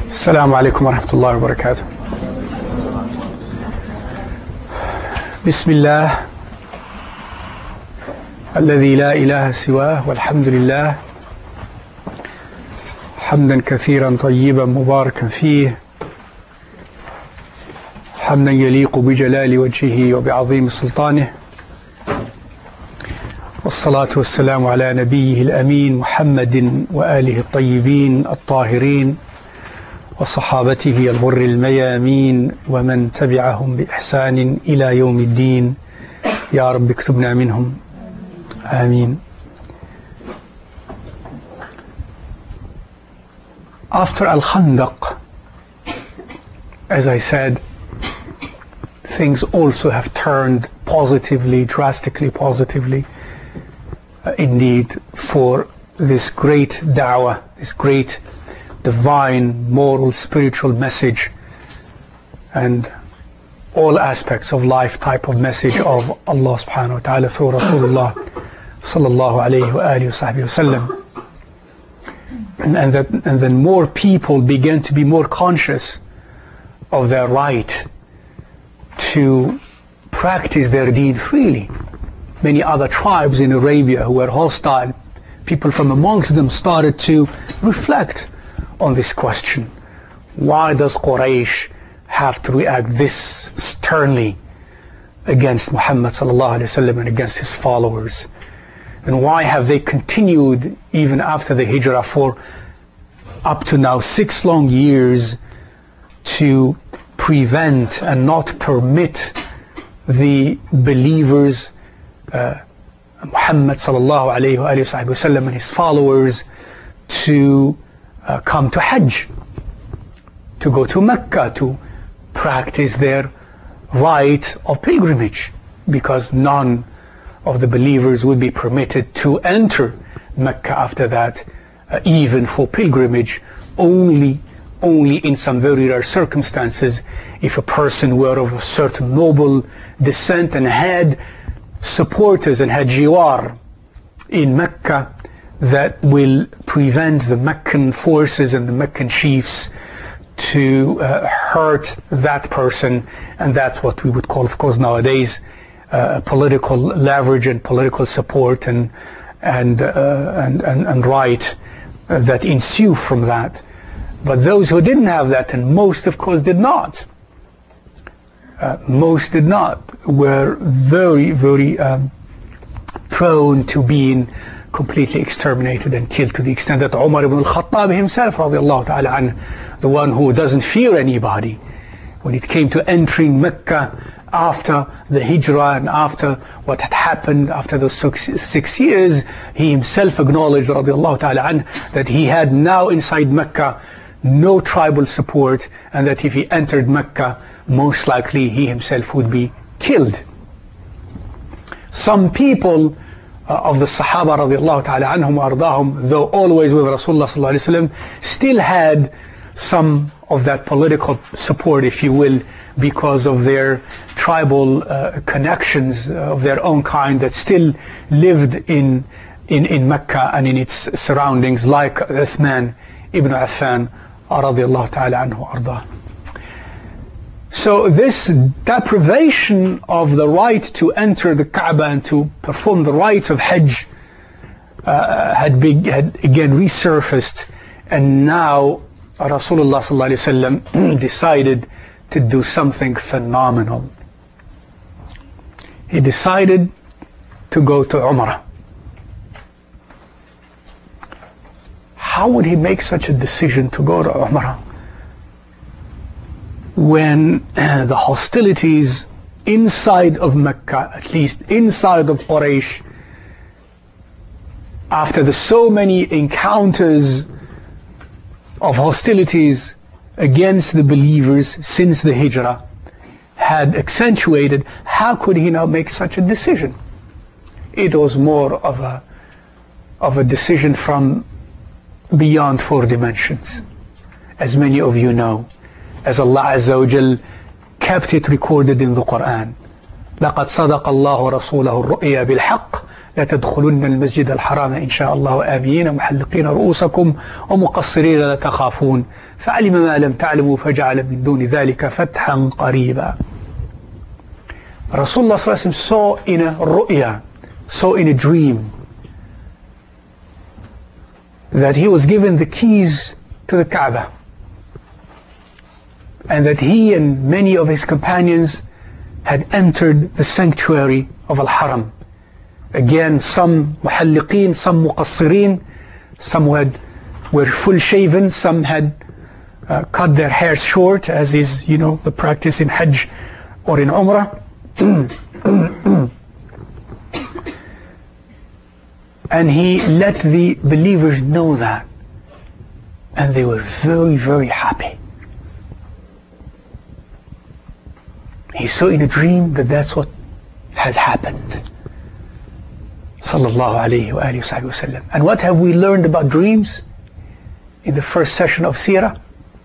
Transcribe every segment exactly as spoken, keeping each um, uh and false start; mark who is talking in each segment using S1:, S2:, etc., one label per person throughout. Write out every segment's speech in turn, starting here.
S1: السلام عليكم ورحمة الله وبركاته. بسم الله الذي لا إله سواه والحمد لله حمدا كثيرا طيبا مباركا فيه حمدا يليق بجلال وجهه وبعظيم سلطانه، والصلاة والسلام على نبيه الأمين محمد وآله الطيبين الطاهرين وصحابته الغر الميامين ومن تبعهم بإحسان إلى يوم الدين، يا رب اكتبنا منهم آمين. After Al-Khandaq, as I said, things also have turned positively, drastically positively, uh, indeed, for this great da'wah, this great divine, moral, spiritual message and all aspects of life type of message of Allah subhanahu wa ta'ala through Rasulullah sallallahu alayhi wa alihi wa sahbihi wa sallam. And, and, that, and then more people began to be more conscious of their right to practice their deen freely. Many other tribes in Arabia who were hostile, people from amongst them started to reflect on this question. Why does Quraysh have to react this sternly against Muhammad sallallahu alaihi wasallam and against his followers? And why have they continued even after the hijrah for up to now six long years to prevent and not permit the believers, uh, Muhammad sallallahu alayhi wa sallam and his followers, to uh, come to Hajj, to go to Mecca, to practice their right of pilgrimage, because none of the believers would be permitted to enter Mecca after that, uh, even for pilgrimage, only only in some very rare circumstances, if a person were of a certain noble descent and had supporters and had jiwar in Mecca that will prevent the Meccan forces and the Meccan chiefs to uh, hurt that person. And that's what we would call, of course, nowadays uh, political leverage and political support and and uh, and, and, and right uh, that ensue from that. But those who didn't have that, and most of course did not, uh, most did not, were very, very um, prone to being completely exterminated and killed, to the extent that Umar ibn al-Khattab himself, radiallahu ta'ala anh, the one who doesn't fear anybody, when it came to entering Mecca after the hijrah and after what had happened after those six, six years, he himself acknowledged, radiallahu ta'ala anh, that he had now inside Mecca no tribal support, and that if he entered Mecca, most likely he himself would be killed. Some people uh, of the Sahaba radiallahu ta'ala anhum wa ardahum, though always with Rasulullah sallallahu alayhi wa sallam, still had some of that political support, if you will, because of their tribal uh, connections uh, of their own kind that still lived in, in, in Mecca and in its surroundings, like Uthman ibn Affan radiallahu ta'ala anhu ardah. So this deprivation of the right to enter the Kaaba and to perform the rites of Hajj uh, had, big, had again resurfaced, and now Rasulullah sallallahu alaihi wasallam decided to do something phenomenal. He decided to go to Umrah. How would he make such a decision to go to Umrah when uh, the hostilities inside of Mecca, at least inside of Quraysh, after the so many encounters of hostilities against the believers since the hijrah, had accentuated? How could he now make such a decision? It was more of a of a decision from beyond four dimensions, as many of you know, as Allah Azza wa Jal kept it recorded in the Quran. لَقَدْ صَدَقَ اللَّهُ رَسُولَهُ الرُّؤْيَا بِالْحَقِّ لتدخلن المسجد الحرام إن شاء الله آمنين محلقين رؤوسكم ومقصرين لا تخافون فعلم ما لم تعلموا فجعل من دون ذلك فتحا قريبا. Rasulullah sallallahu alaihi wasallam saw in a ru'ya, saw in a dream, that he was given the keys to the Kaaba, and that he and many of his companions had entered the sanctuary of Al-Haram. Again, some muhalliqeen, some muqassirin, some had, were full shaven, some had uh, cut their hair short, as is, you know, the practice in Hajj or in Umrah. And he let the believers know that, and they were very, very happy. He saw in a dream that that's what has happened. Sallallahu alayhi wa alihi wa sallam. And what have we learned about dreams in the first session of Seerah?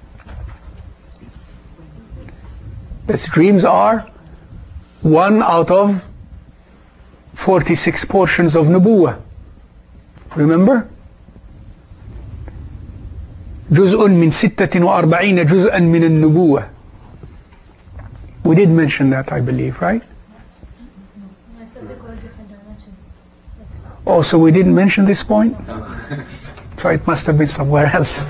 S1: That dreams are one out of forty-six portions of Nubuwah. Remember? جزء من ستة وأربعين جزءا من النبوة. We did mention that, I believe, right? Oh, so we didn't mention this point? So it must have been somewhere else.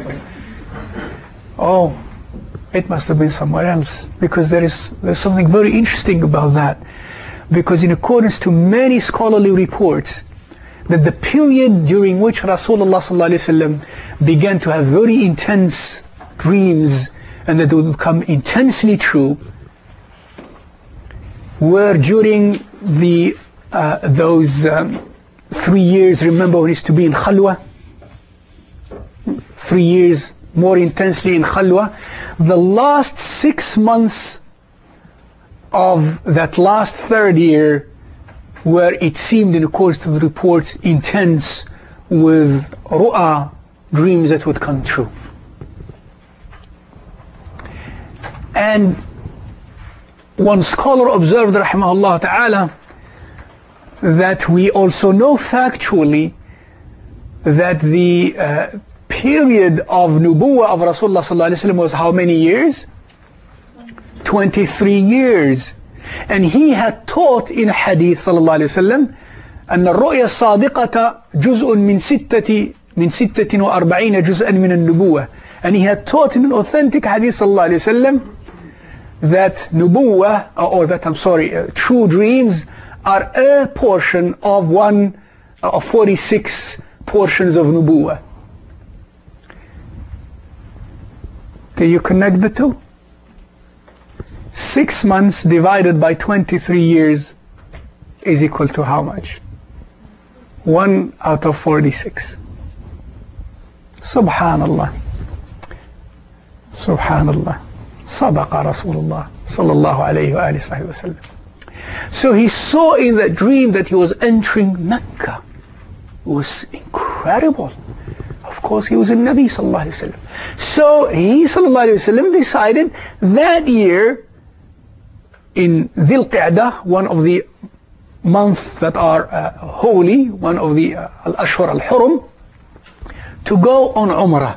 S1: Oh, it must have been somewhere else, because there is there's something very interesting about that. Because in accordance to many scholarly reports, that the period during which Rasulullah sallallahu alaihi wasallam began to have very intense dreams and that they would become intensely true were during the uh, those um, three years. Remember when he used to be in Khalwa? Three years more intensely in Khalwa. The last six months of that last third year where it seemed, in accordance to the reports, intense with ru'a, dreams that would come true. And one scholar observed, rahimahullah ta'ala, that we also know factually that the uh, period of nubuwwah of Rasulullah sallallahu alaihi wasallam was how many years? twenty-three years. And he had taught in hadith sallallahu alayhi wa sallam أن الرؤيا الصادقة جزء من ستة من ستة وأربعين جزءا من النبوة. And he had taught in an authentic hadith sallallahu alayhi wa sallam that nubuwah, or that, I'm sorry, uh, true dreams are a portion of one uh, of forty-six portions of nubuwah. Do you connect the two? Six months divided by twenty-three years is equal to how much? One out of forty-six. Subhanallah. Subhanallah. Sadaqa Rasulullah sallallahu alayhi wa alihi wa sallam. So he saw in that dream that he was entering Mecca. It was incredible. Of course, he was a Nabi sallallahu alayhi wa sallam. So he sallallahu alayhi wa sallam decided that year, in Dhil Qa'dah, one of the months that are uh, holy, one of the uh, Al-Ashhur Al-Hurum, to go on Umrah.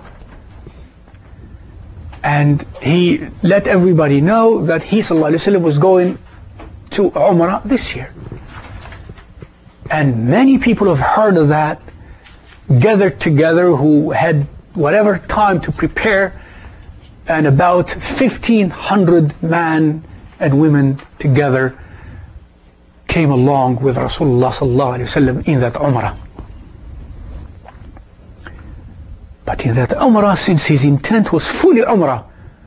S1: And he let everybody know that he sallallahu alayhi wa sallam was going to Umrah this year. And many people have heard of that, gathered together, who had whatever time to prepare, and about fifteen hundred men and women together came along with Rasulullah sallallahu alayhi wa sallam in that Umrah. But in that Umrah, since his intent was fully Umrah,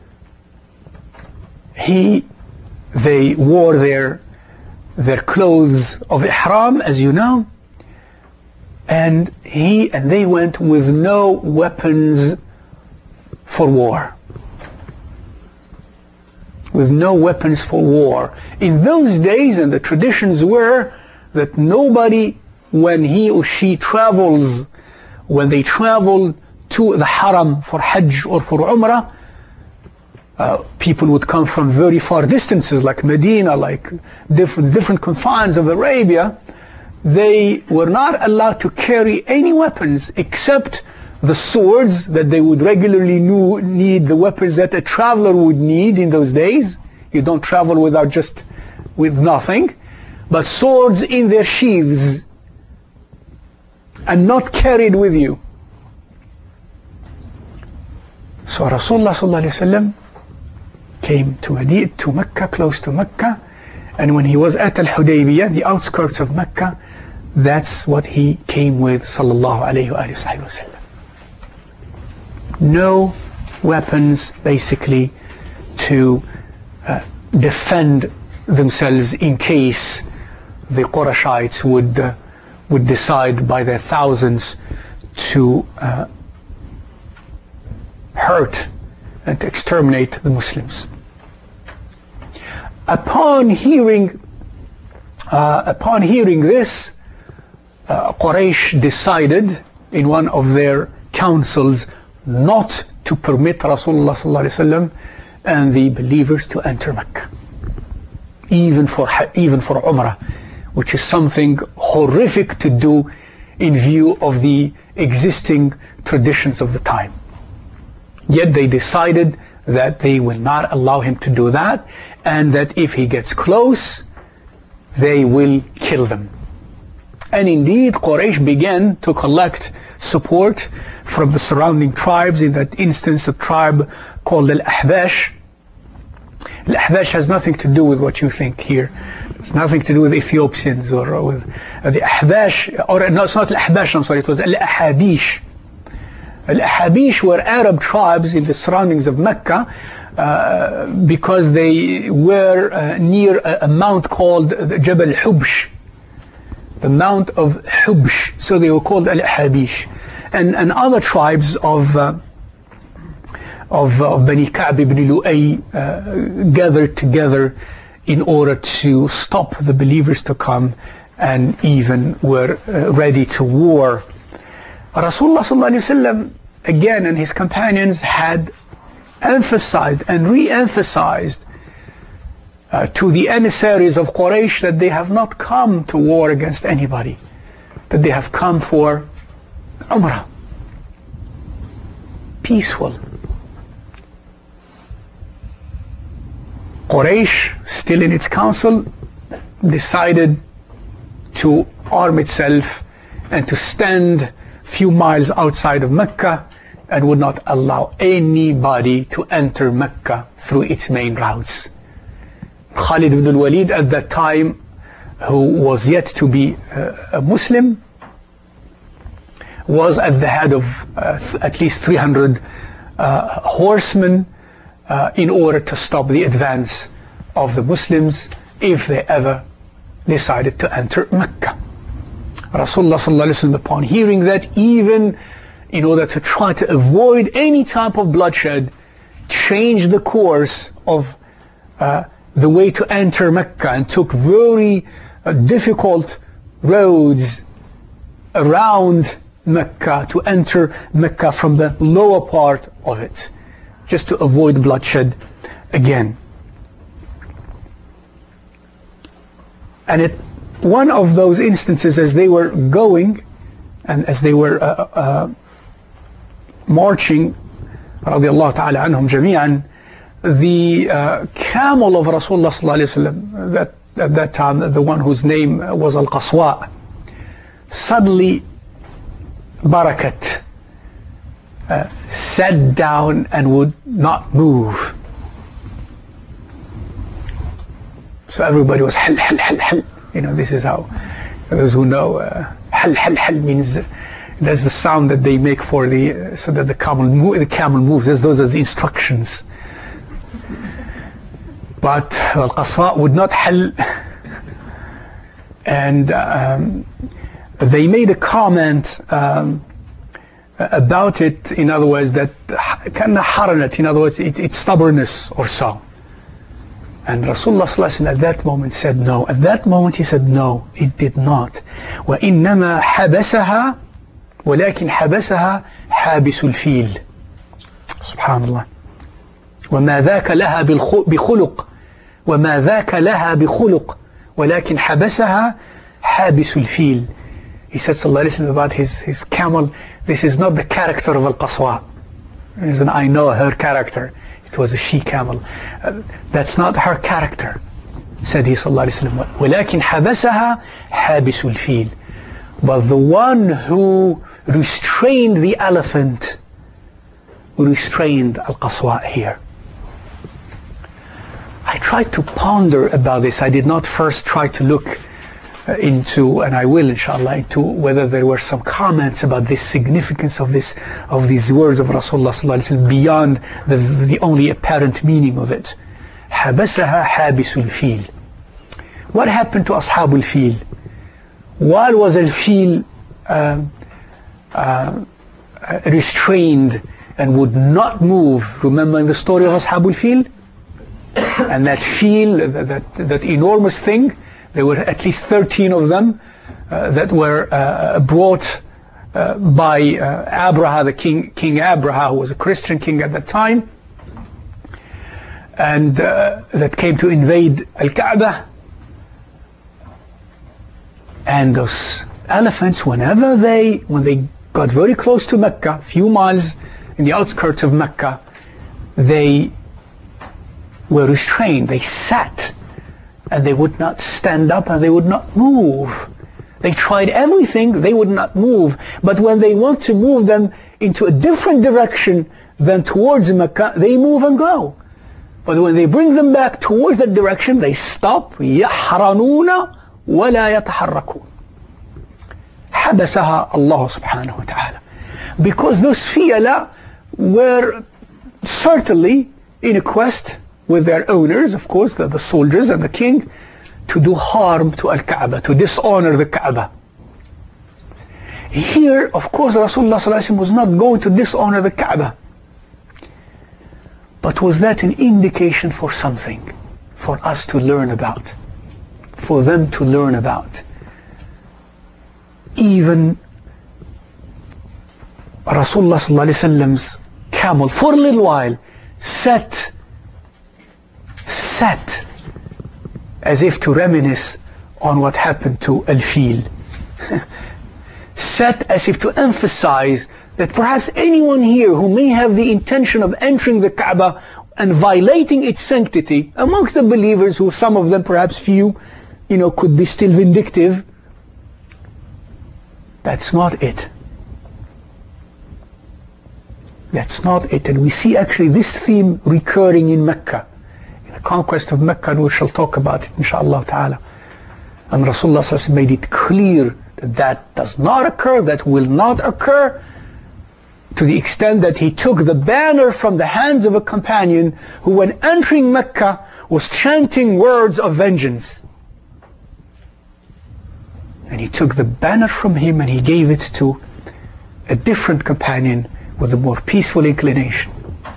S1: he, they wore their, their clothes of Ihram, as you know, and he and they went with no weapons for war. With no weapons for war. In those days, and the traditions were that nobody, when he or she travels, when they travel to the Haram for Hajj or for Umrah, uh, people would come from very far distances, like Medina, like different, different confines of Arabia. they were not allowed to carry any weapons except the swords that they would regularly knew, need, the weapons that a traveler would need in those days. You don't travel without just with nothing, but swords in their sheaths and not carried with you. So Rasulullah sallallahu alaihi wasallam came to Medina, to Mecca, close to Mecca, and when he was at Al-Hudaybiyah, the outskirts of Mecca, that's what he came with, sallallahu alayhi wa sallam. No weapons, basically, to uh, defend themselves in case the Qurayshites would uh, would decide by their thousands to uh, hurt and to exterminate the Muslims. Upon hearing, uh, upon hearing this, uh, Quraysh decided in one of their councils not to permit Rasulullah sallallahu alaihi wasallam and the believers to enter Mecca, even for even for Umrah, which is something horrific to do in view of the existing traditions of the time. Yet they decided that they will not allow him to do that, and that if he gets close, they will kill them. And indeed, Quraysh began to collect support from the surrounding tribes. In that instance, a tribe called Al-Ahbash. Al-Ahbash has nothing to do with what you think here. It's nothing to do with Ethiopians or with uh, the Ahbash, or no, it's not Al-Ahbash, I'm sorry, it was Al-Ahabish. Al-Ahabish were Arab tribes in the surroundings of Mecca uh, because they were uh, near a, a mount called the Jabal Hubsh, the Mount of Hubsh, so they were called Al-Ahabish. And, and other tribes of uh, of, uh, of Bani Ka'b ibn Lu'ay uh, gathered together in order to stop the believers to come, and even were uh, ready to war. Rasulullah sallallahu alaihi wasallam again and his companions had emphasized and re-emphasized uh, to the emissaries of Quraysh that they have not come to war against anybody, that they have come for Umrah, peaceful. Quraysh, still in its council, decided to arm itself and to stand few miles outside of Mecca and would not allow anybody to enter Mecca through its main routes. Khalid ibn al-Walid at that time, who was yet to be uh, a Muslim, was at the head of uh, at least three hundred uh, horsemen uh, in order to stop the advance of the Muslims if they ever decided to enter Mecca. Rasulullah sallallahu alaihi wasallam, upon hearing that, even in order to try to avoid any type of bloodshed, changed the course of uh, the way to enter Mecca and took very uh, difficult roads around Mecca to enter Mecca from the lower part of it, just to avoid bloodshed again. And it one of those instances, as they were going and as they were uh, uh, marching, radiallahu ta'ala anhum jami'an, the uh, camel of Rasulullah sallallahu alayhi wasallam, that at that time the one whose name was Al-Qaswa, suddenly Barakat uh, sat down and would not move. So everybody was hal hal hal hal. You know, this is how those who know uh, hal hal hal means, uh, that's the sound that they make for the uh, so that the camel mo the camel moves. As those are the instructions. But Al-Qaswa would not hal, and um, they made a comment um, about it. In other words, that kind of haranat. In other words, it, it's stubbornness or so. And Rasulullah sallallahu alaihi wasallam at that moment said no. At that moment he said no, it did not. وَإِنَّمَا حَبَسَهَا وَلَكِنْ حَبَسَهَا حَابِسُ الْفِيلِ. Subhanallah. وَمَا ذَاكَ لَهَا بِخُلُقٍ وَمَا ذَاكَ لَهَا بِخُلُقٍ وَلَكِنْ حَبَسَهَا حابس الفيل. He said sallallahu alayhi wa sallam about his, his camel, this is not the character of Al-Qaswa. And I know her character. It was a she camel. Uh, that's not her character, said he sallallahu alayhi wa sallam. ولكن حبسها حابس الفيل. But the one who restrained the elephant, who restrained Al-Qaswa here. I tried to ponder about this. I did not first try to look uh, into, and I will inshallah, into whether there were some comments about this significance of this, of these words of Rasulullah sallallahu alaihi wasallam beyond the, the only apparent meaning of it. حبسها حابس الفيل. What happened to أصحاب الفيل? Why was al-fil uh, uh, restrained and would not move? Remember in the story of أصحاب الفيل? And that feel, that, that, that enormous thing, there were at least thirteen of them uh, that were uh, brought uh, by uh, Abraha, the king, King Abraha, who was a Christian king at that time, and uh, that came to invade Al-Kaaba. And those elephants, whenever they, when they got very close to Mecca, a few miles in the outskirts of Mecca, they were restrained. They sat, and they would not stand up, and they would not move. They tried everything, they would not move. But when they want to move them into a different direction than towards Mecca, they move and go. But when they bring them back towards that direction, they stop. يحرنون ولا يتحركون. حبسها الله سبحانه وتعالى. Because those fiyala were certainly in a quest with their owners, of course, the, the soldiers and the king, to do harm to Al-Kaaba, to dishonor the Kaaba. Here, of course, Rasulullah sallallahu alaihi wasallam was not going to dishonor the Kaaba. But was that an indication for something for us to learn about, for them to learn about? Even Rasulullah sallallahu alaihi wasallam's camel, for a little while, sat sat as if to reminisce on what happened to Al-Fil. Sat as if to emphasize that perhaps anyone here who may have the intention of entering the Kaaba and violating its sanctity, amongst the believers, who some of them, perhaps few, you know, could be still vindictive, that's not it. That's not it. And we see actually this theme recurring in Mecca, in the conquest of Mecca, and we shall talk about it inshallah ta'ala. And Rasulullah sallallahu alaihi wasallam made it clear that that does not occur, that will not occur, to the extent that he took the banner from the hands of a companion who, when entering Mecca, was chanting words of vengeance. And he took the banner from him and he gave it to a different companion with a more peaceful inclination.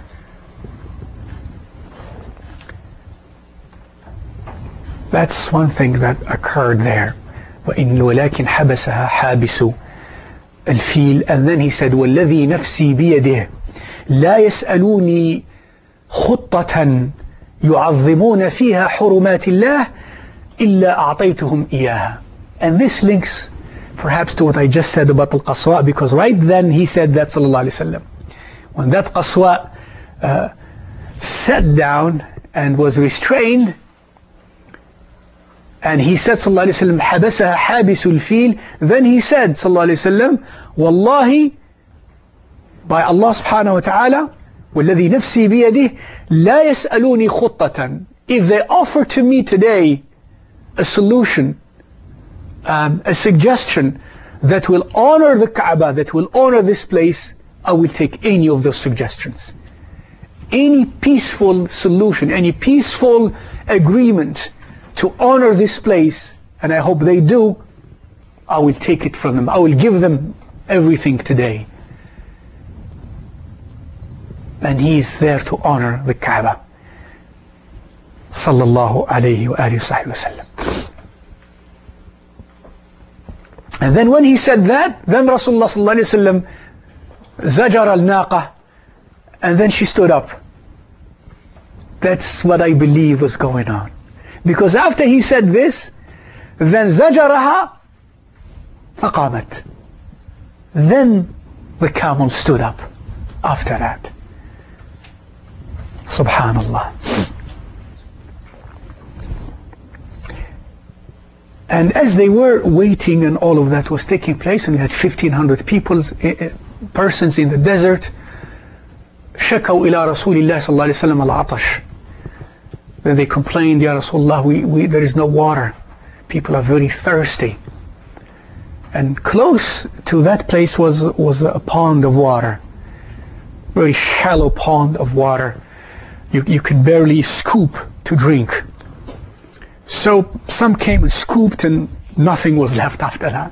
S1: That's one thing that occurred there. وَإِنْ وَلَكِنْ حَبَسَهَا حَابِسُ الفيل. And then he said, وَالَّذِي نَفْسِي بِيَدِهِ لَا يَسْأَلُونِي خُطَّةً يُعَظِّمُونَ فِيهَا حُرُمَاتِ اللَّهِ إِلَّا أَعْطَيْتُهُمْ إِيَّاهَا. And this links perhaps to what I just said about Al-Qaswa, because right then he said that sallallahu alaihi wasallam. When that Qaswa uh, sat down and was restrained, and he said sallallahu alaihi wasallam, حَبَسَهَا حَابِسُ الْفِيلِ, then he said sallallahu alaihi wasallam, Wallahi, by Allah subhanahu wa ta'ala, وَالَّذِي نَفْسِي بِيَدِهِ لَا يَسْأَلُونِي خُطَّةً. If they offer to me today a solution, um, a suggestion that will honor the Kaaba, that will honor this place, I will take any of those suggestions. Any peaceful solution, any peaceful agreement to honor this place, and I hope they do, I will take it from them. I will give them everything today. And he is there to honor the Kaaba. Sallallahu alayhi wa alihi wa sallam. And then when he said that, then Rasulullah sallallahu alayhi wa sallam zajar al-naqa, and then she stood up. That's what I believe was going on. Because after he said this, then zajaraha, فقامت. Then the camel stood up after that. Subhanallah. And as they were waiting and all of that was taking place, and we had fifteen hundred people, uh, persons in the desert, شكوا إلى رسول الله صلى الله عليه وسلم العطش. Then they complained, Ya Rasulullah, we, we, there is no water. People are very thirsty. And close to that place was, was a pond of water. Very shallow pond of water. You, you could barely scoop to drink. So some came and scooped and nothing was left after that.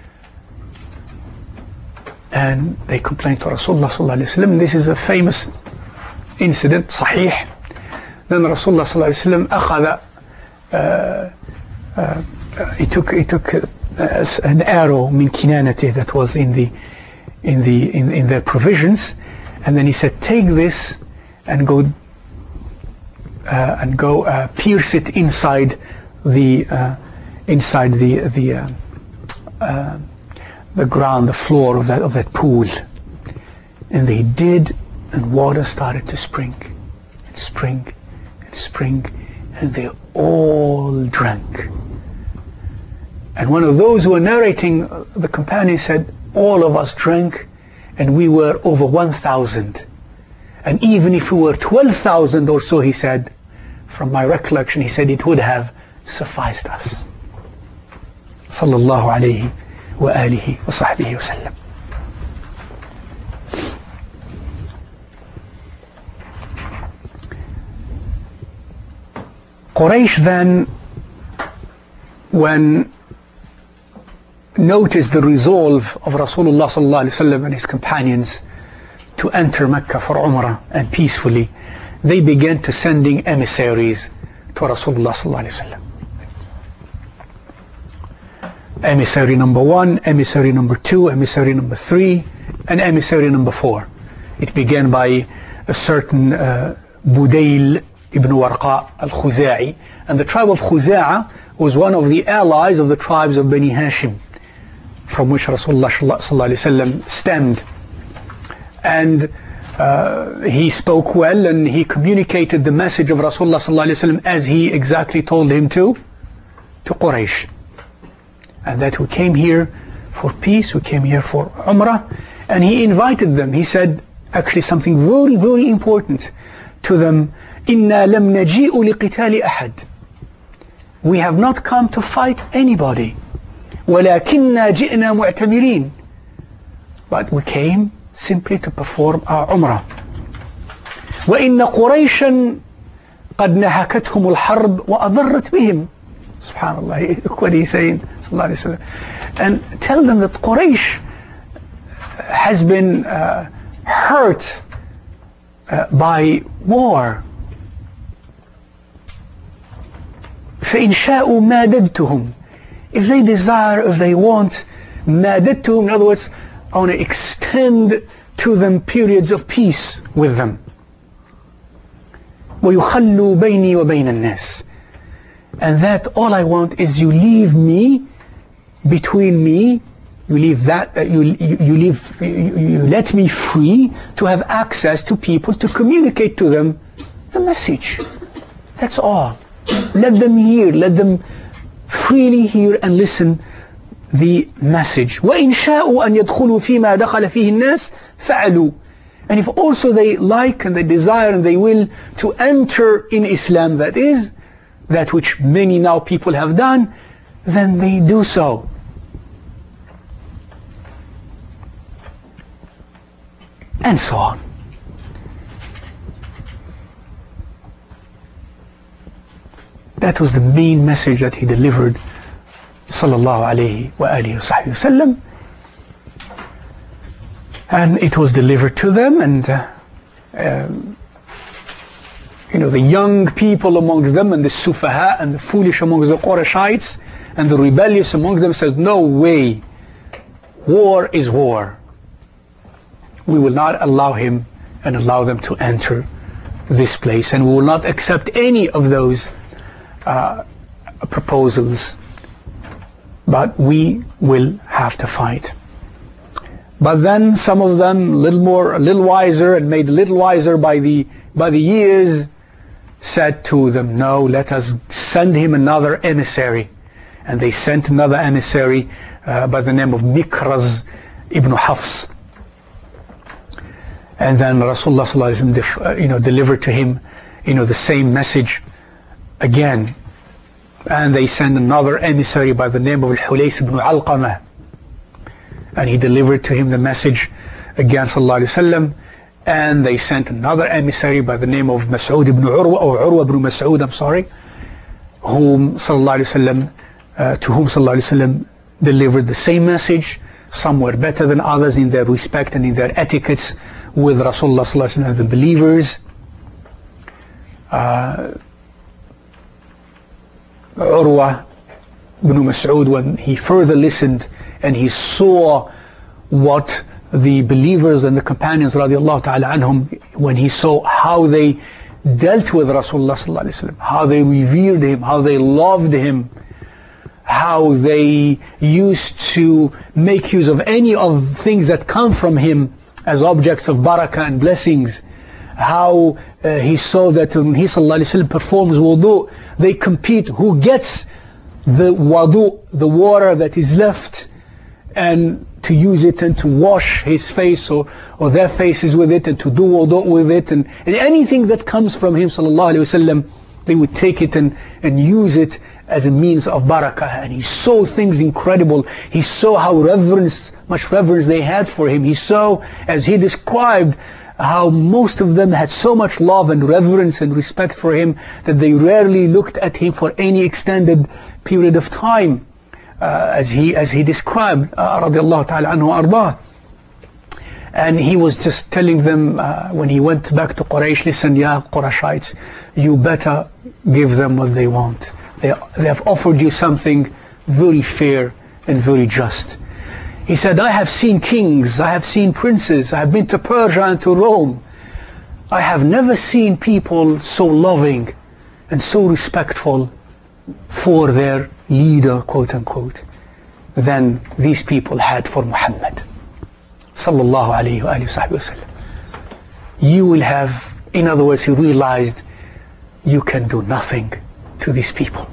S1: And they complained to Rasulullah sallallahu alayhi wa sallam. This is a famous incident, sahih. Then Rasulullah sallallahu alayhi wa sallam أخذ, uh, uh, he took, he took uh, an arrow min kinanati that was in the, in the, in, in their provisions. And then he said, take this and go Uh, and go uh, pierce it inside the uh, inside the the uh, uh, the ground, the floor of that of that pool. And they did, and water started to spring, and spring, and spring, and they all drank. And one of those who were narrating, uh, the companion said, all of us drank, and we were over one thousand. And even if we were twelve thousand or so, he said, from my recollection, he said it would have sufficed us. Sallallahu alayhi wa alihi wa sahbihi wa sallam. Quraysh then, when noticed the resolve of Rasulullah sallallahu alayhi wa sallam and his companions to enter Mecca for Umrah and peacefully, they began to sending emissaries to Rasulullah sallallahu alayhi wa sallam. Emissary number one, emissary number two, emissary number three, and emissary number four. It began by a certain uh, Budayl ibn Warqa al-Khuza'i, and the tribe of Khuza'a was one of the allies of the tribes of Bani Hashim, from which Rasulullah sallallahu alayhi wa sallam stemmed. And Uh, he spoke well, and he communicated the message of Rasulullah sallallahu alaihi wasallam as he exactly told him to, to Quraysh. And that we came here for peace, we came here for Umrah, and he invited them. He said actually something very, very important to them. إِنَّا لَمْ نَجِئُ لِقِتَالِ أَحَدٍ. We have not come to fight anybody. وَلَكِنَّا جِئْنَا مُعْتَمِرِينَ. But we came simply to perform our Umrah. وَإِنَّ قُرَيْشًا قَدْ نَهَكَتْهُمُ الْحَرْبُ وَأَضَرَّتْ بِهِمْ. SubhanAllah, look what he's saying, sallallahu alayhi wa sallam. And tell them that Quraysh has been uh, hurt uh, by war. فَإِنْ شَاءُوا مَادَدْتُهُمْ. If they desire, if they want, مَادَدْتُهُمْ, in other words, I want to extend to them periods of peace with them. وَيُخَلُّوا بَيْنِي وَبَيْنَ النَّاسِ. And that all I want is you leave me, between me, you leave that, uh, you, you, you leave, you, you let me free to have access to people, to communicate to them the message. That's all. Let them hear, let them freely hear and listen the message. وَإِنْ شَاءُوا أَنْ يَدْخُلُوا فِي مَا دَخَلَ فِيهِ النَّاسِ فَعَلُوا. And if also they like and they desire and they will to enter in Islam, that is, that which many now people have done, then they do so. And so on. That was the main message that he delivered, sallallahu alayhi wa alihi wa sallam. And it was delivered to them, and uh, um, you know, the young people amongst them, and the sufaha, and the foolish amongst the Qurayshites, and the rebellious amongst them said, no way, war is war. We will not allow him and allow them to enter this place, and we will not accept any of those uh, proposals, but we will have have to fight. But then some of them, a little more, a little wiser, and made a little wiser by the by the years, said to them, no, let us send him another emissary. And they sent another emissary uh, by the name of Mikraz ibn Hafs. And then Rasulullah sallallahu alaihi wasallam, you know, delivered to him, you know, the same message again. And they sent another emissary by the name of Al-Hulays ibn Alqamah. And he delivered to him the message again, sallallahu alaihi wasallam. And they sent another emissary by the name of Mas'ud ibn Urwa, or Urwa ibn Mas'ud, I'm sorry, whom sallallahu alaihi wasallam, uh, to whom sallallahu alaihi wasallam delivered the same message. Some were better than others in their respect and in their etiquettes with Rasulullah sallallahu alaihi wasallam and the believers. Uh, Urwa ibn Mas'ud, when he further listened and he saw what the believers and the companions radiallahu ta'ala anhum, when he saw how they dealt with Rasulullah sallallahu alaihi wasallam, how they revered him, how they loved him, how they used to make use of any of things that come from him as objects of barakah and blessings, how uh, he saw that when he sallallahu alaihi wasallam performs wudu, they compete who gets the wudu, the water that is left, and to use it and to wash his face or, or their faces with it, and to do wudu with it, and, and anything that comes from him sallallahu alaihi wasallam, they would take it and, and use it as a means of barakah. And he saw things incredible. He saw how reverence, much reverence they had for him. He saw, as he described, how most of them had so much love and reverence and respect for him that they rarely looked at him for any extended period of time, uh, as he as he described, uh, radiallahu ta'ala anhu ardah. And he was just telling them uh, when he went back to Quraysh, listen, ya Qurayshites, you better give them what they want. They, they have offered you something very fair and very just. He said, I have seen kings, I have seen princes, I have been to Persia and to Rome. I have never seen people so loving and so respectful for their leader, quote unquote, than these people had for Muhammad sallallahu alayhi wa sallam. You will have, in other words, he realized you can do nothing to these people.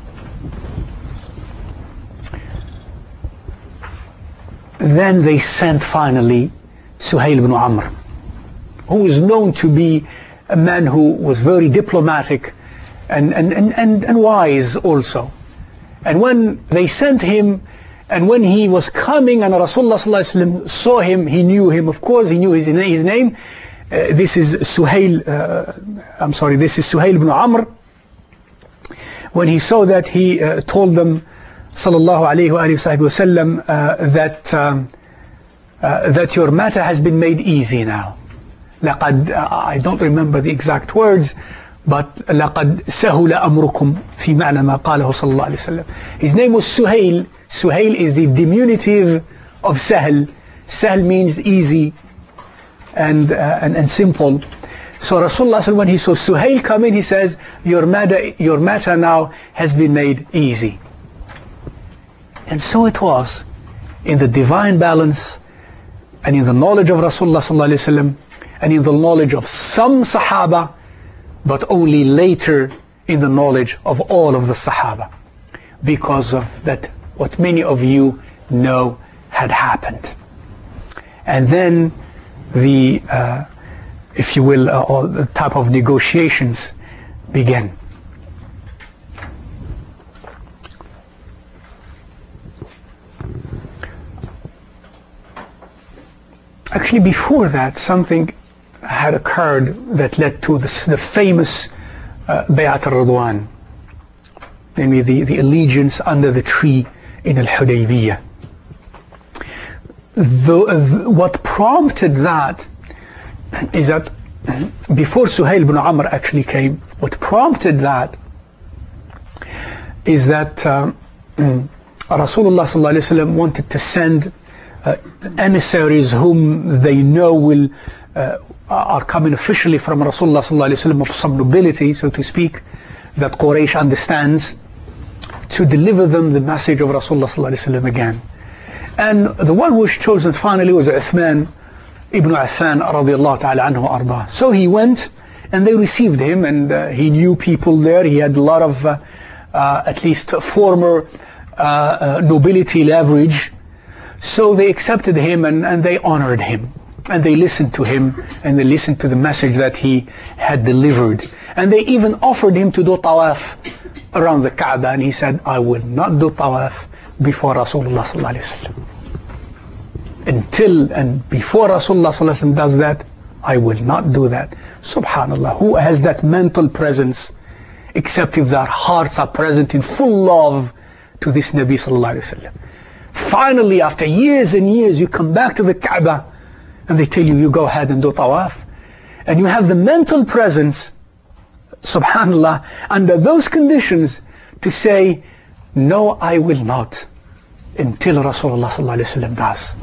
S1: Then they sent finally Suhail ibn Amr, who is known to be a man who was very diplomatic and, and, and, and, and wise also. And when they sent him, and when he was coming and Rasulullah sallallahu alaihi wasallam saw him, he knew him, of course, he knew his, his name. Uh, this is Suhail, uh, I'm sorry, this is Suhail ibn Amr. When he saw that, he uh, told them, sallallahu alayhi wa sallam, uh, that um, uh, that your matter has been made easy now. لقد, uh, I don't remember the exact words, but لقد سهل أمركم في معنى ما قاله صلى الله عليه وسلم. His name was Suhail. Suhail is the diminutive of Sahl. Sahl means easy and, uh, and, and simple. So Rasulullah, when he saw Suhail come in, he says, your matter, your matter now has been made easy. And so it was, in the divine balance and in the knowledge of Rasulullah sallallahu alaihi wasallam and in the knowledge of some Sahaba, but only later in the knowledge of all of the Sahaba, because of that what many of you know had happened. And then the, uh, if you will, uh, all the type of negotiations began. Actually, before that, something had occurred that led to the, the famous uh, Bay'at al-Ridwan, namely the, the allegiance under the tree in Al-Hudaybiyah. The, the, what prompted that is that before Suhail ibn Amr actually came, what prompted that is that um, Rasulullah sallallahu alaihi wasallam wanted to send uh, emissaries whom they know will uh, are coming officially from Rasulullah sallallahu alaihi wasallam of some nobility, so to speak, that Quraysh understands, to deliver them the message of Rasulullah sallallahu alaihi wasallam again. And the one who was chosen finally was Uthman ibn Affan radiallahu ta'ala anhu arda. So he went and they received him, and uh, he knew people there. He had a lot of uh, uh, at least former uh, uh, nobility leverage. So they accepted him and, and they honored him. And they listened to him, and they listened to the message that he had delivered. And they even offered him to do tawaf around the Kaaba, and he said, I will not do tawaf before Rasulullah sallallahu alaihi wasallam. Until and before Rasulullah sallallahu alaihi wasallam does that, I will not do that. Subhanallah, who has that mental presence except if their hearts are present in full love to this Nabi sallallahu alaihi wasallam? Finally, after years and years, you come back to the Kaaba, and they tell you, you go ahead and do tawaf. And you have the mental presence, subhanallah, under those conditions to say, no, I will not, until Rasulullah sallallahu alaihi wasallam does.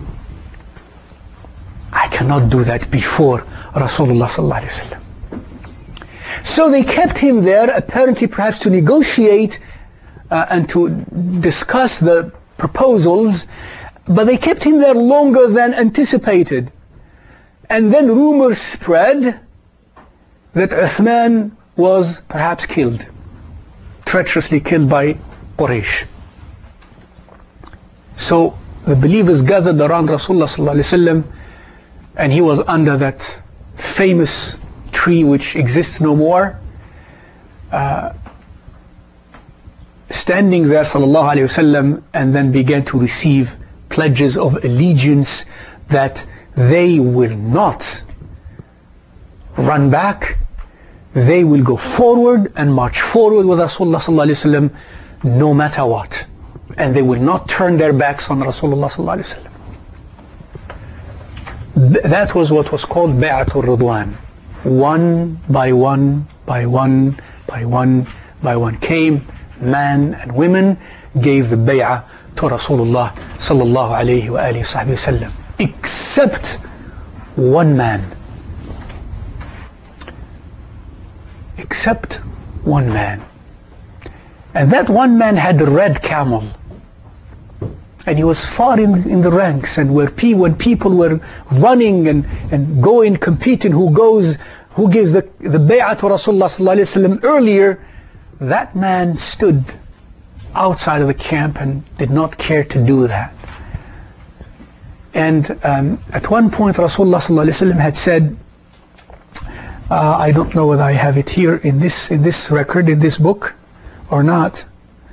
S1: I cannot do that before Rasulullah sallallahu alaihi wasallam. So they kept him there, apparently perhaps to negotiate uh, and to discuss the proposals, but they kept him there longer than anticipated. And then rumors spread that Uthman was perhaps killed, treacherously killed by Quraysh. So the believers gathered around Rasulullah sallallahu alaihi wasallam, and he was under that famous tree which exists no more, uh, standing there sallallahu alaihi wasallam, and then began to receive pledges of allegiance that they will not run back, they will go forward and march forward with Rasulullah sallallahu alaihi wasallam no matter what, and they will not turn their backs on Rasulullah sallallahu alaihi wasallam. That was what was called Bay'atul Ridwan. One by one, by one, by one, by one came, man and women, gave the bay'ah to Rasulullah sallallahu alaihi wa alihi wasallam, except one man. Except one man. And that one man had a red camel. And he was far in, in the ranks, and where pe when people were running and, and going, competing, who goes, who gives the, the bay'ah to Rasulullah sallallahu alaihi wasallam earlier, that man stood outside of the camp and did not care to do that. And um, at one point Rasulullah sallallahu alaihi wasallam had said, uh, I don't know whether I have it here in this in this record, in this book or not.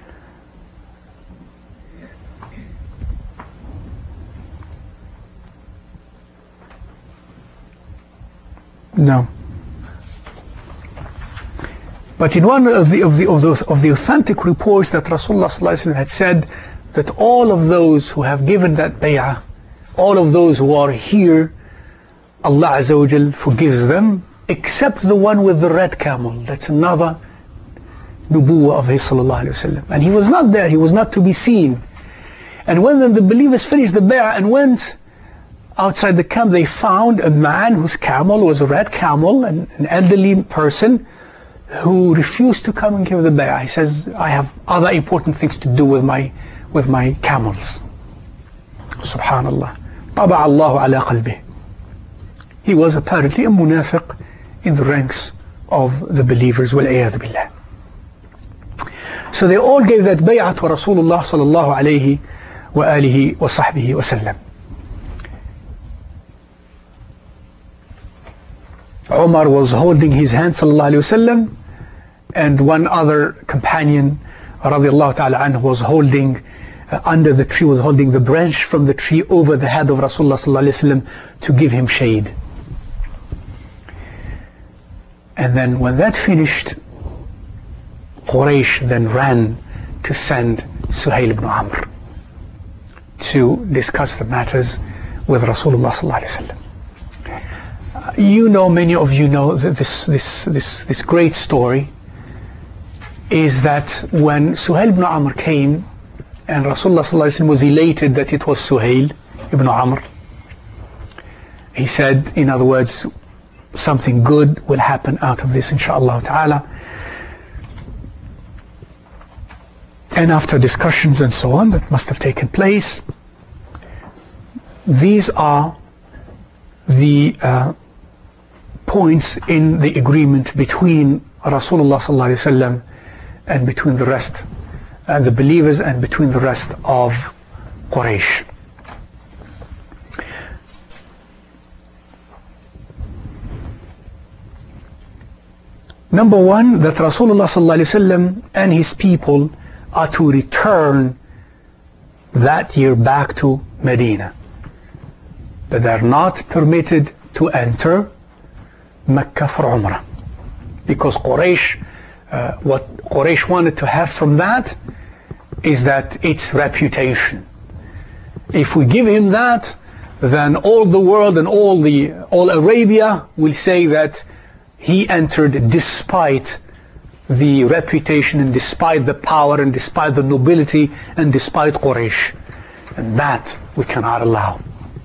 S1: No. But in one of the of the of those of the authentic reports, that Rasulullah sallallahu alaihi wasallam had said that all of those who have given that bay'ah, all of those who are here, Allah Azza wa Jal forgives them, except the one with the red camel. That's another nubuwwah of his sallallahu alaihi wasallam. And he was not there, he was not to be seen. And when then the believers finished the bay'ah and went outside the camp, they found a man whose camel was a red camel, and an elderly person who refused to come and give the bay'ah. He says, I have other important things to do with my with my camels. Subhanallah. طبع الله على قلبه. He was apparently a munafiq in the ranks of the believers. وَالْعِيَاذُ بِاللَّهِ. So they all gave that bay'ah to Rasulullah sallallahu alayhi wa alihi wa sahbihi wa sallam. Umar was holding his hand sallallahu alayhi wa sallam, and one other companion radiallahu ta'ala anhu was holding uh, under the tree, was holding the branch from the tree over the head of Rasulullah sallallahu alayhi wa sallam to give him shade. And then when that finished, Quraysh then ran to send Suhail ibn Amr to discuss the matters with Rasulullah sallallahu alayhi wa sallam. You know, many of you know that this, this, this, this great story is that when Suhail ibn Amr came, and Rasulullah sallallahu alayhi wa sallam was elated that it was Suhail ibn Amr, he said, in other words, something good will happen out of this, inshaAllah ta'ala. And after discussions and so on that must have taken place, these are the uh, points in the agreement between Rasulullah sallallahu alaihi wasallam and between the rest, uh, the believers, and between the rest of Quraysh. Number one, that Rasulullah sallallahu alaihi wasallam and his people are to return that year back to Medina. That they are not permitted to enter Mecca for Umrah. Because Quraysh, uh, what Quraysh wanted to have from that is that its reputation. If we give him that, then all the world and all the all Arabia will say that he entered despite the reputation and despite the power and despite the nobility and despite Quraysh. And that we cannot allow.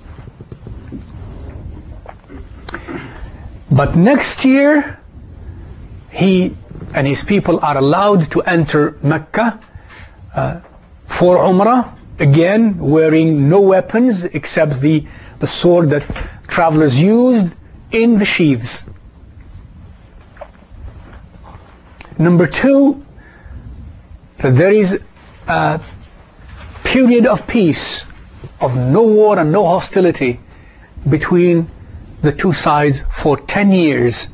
S1: But next year, he and his people are allowed to enter Mecca uh, for Umrah, again wearing no weapons except the, the sword that travelers used in the sheaths. Number two, that there is a period of peace, of no war and no hostility between the two sides for ten years.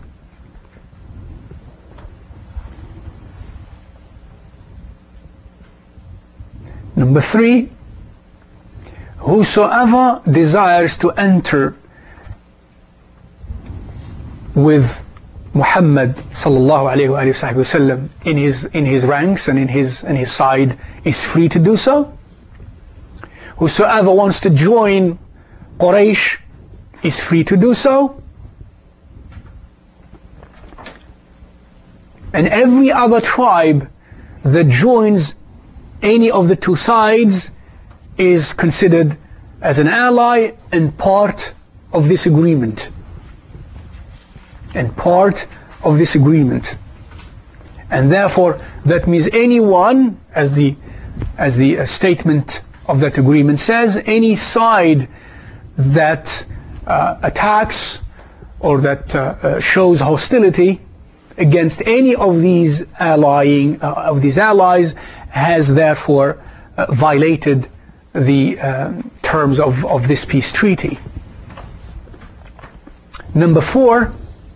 S1: Number three, whosoever desires to enter with Muhammad sallallahu alayhi wa sallam in his in his ranks and in his in his side is free to do so. Whosoever wants to join Quraysh is free to do so. And every other tribe that joins any of the two sides is considered as an ally and part of this agreement. And part of this agreement. And therefore, that means anyone, as the, as the uh, statement of that agreement says, any side that uh, attacks or that uh, uh, shows hostility against any of these allying uh, of these allies has therefore uh, violated the um, terms of, of this peace treaty. Number four,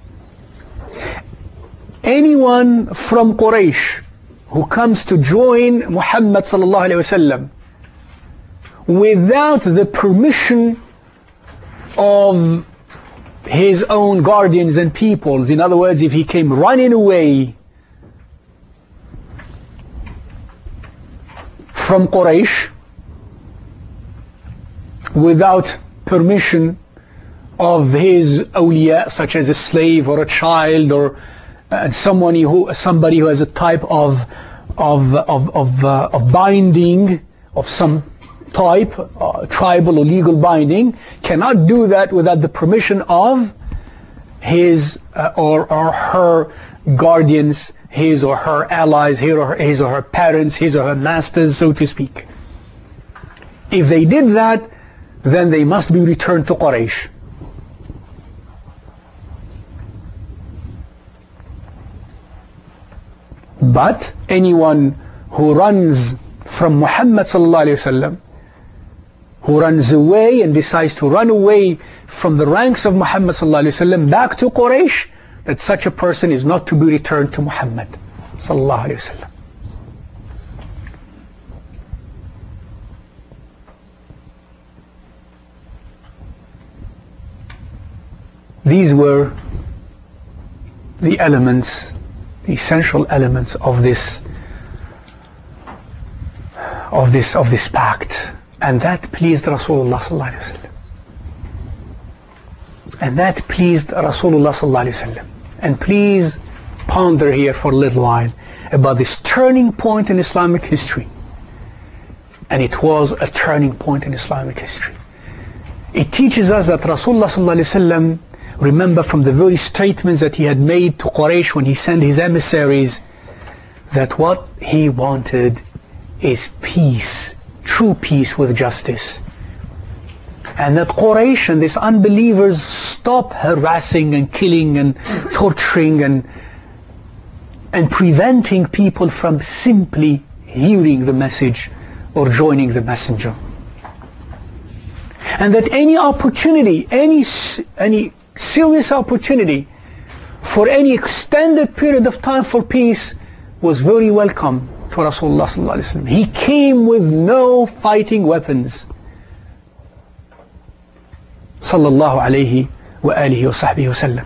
S1: anyone from Quraysh who comes to join Muhammad sallallahu alaihi wasallam without the permission of his own guardians and peoples, in other words, if he came running away from Quraysh without permission of his awliya, such as a slave or a child or uh, someone who somebody who has a type of of of of, uh, of binding of some type, uh, tribal or legal binding, cannot do that without the permission of his uh, or, or her guardians, his or her allies, his or her, his or her parents, his or her masters, so to speak. If they did that, then they must be returned to Quraysh. But anyone who runs from Muhammad sallallahu alaihi wasallam, who runs away and decides to run away from the ranks of Muhammad sallallahu alaihi wasallam back to Quraysh, that such a person is not to be returned to Muhammad sallallahu alaihi wasallam. These were the elements, the essential elements of this of this of this pact, and that pleased Rasulullah sallallahu alaihi wasallam. And that pleased Rasulullah sallallahu alaihi wasallam. And please ponder here for a little while about this turning point in Islamic history. And it was a turning point in Islamic history. It teaches us that Rasulullah sallallahu alaihi wasallam, remember from the very statements that he had made to Quraysh when he sent his emissaries, that what he wanted is peace, true peace with justice. And that Quraysh and these unbelievers stop harassing and killing and torturing and and preventing people from simply hearing the message or joining the messenger. And that any opportunity, any any serious opportunity for any extended period of time for peace was very welcome to Rasulullah sallallahu alaihi wasallam. He came with no fighting weapons. Sallallahu alayhi wa alihi wa sahbihi wa sallam.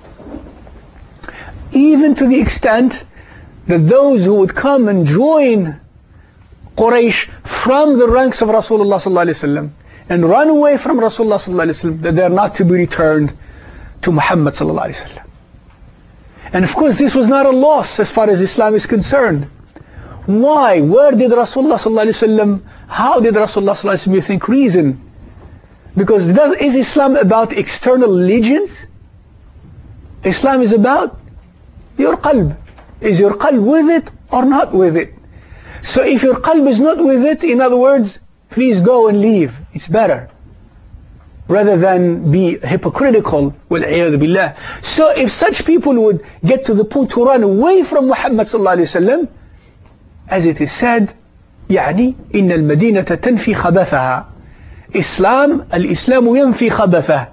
S1: Even to the extent that those who would come and join Quraysh from the ranks of Rasulullah sallallahu alaihi wasallam and run away from Rasulullah sallallahu alaihi wasallam, that they are not to be returned to Muhammad sallallahu alaihi wasallam. And of course this was not a loss as far as Islam is concerned. Why? Where did Rasulullah sallallahu alaihi wasallam, how did Rasulullah sallallahu alaihi wasallam, you think, reason? Because does, is Islam about external allegiance? Islam is about your qalb. Is your qalb with it or not with it? So if your qalb is not with it, in other words, please go and leave. It's better. Rather than be hypocritical, وَالْعِيَاذُ بِاللَّهِ. So if such people would get to the point to run away from Muhammad sallallahu alayhi wa sallam, as it is said, يعني إن المدينة تنفي خبثها. Islam, al-Islam ينفي خبثه.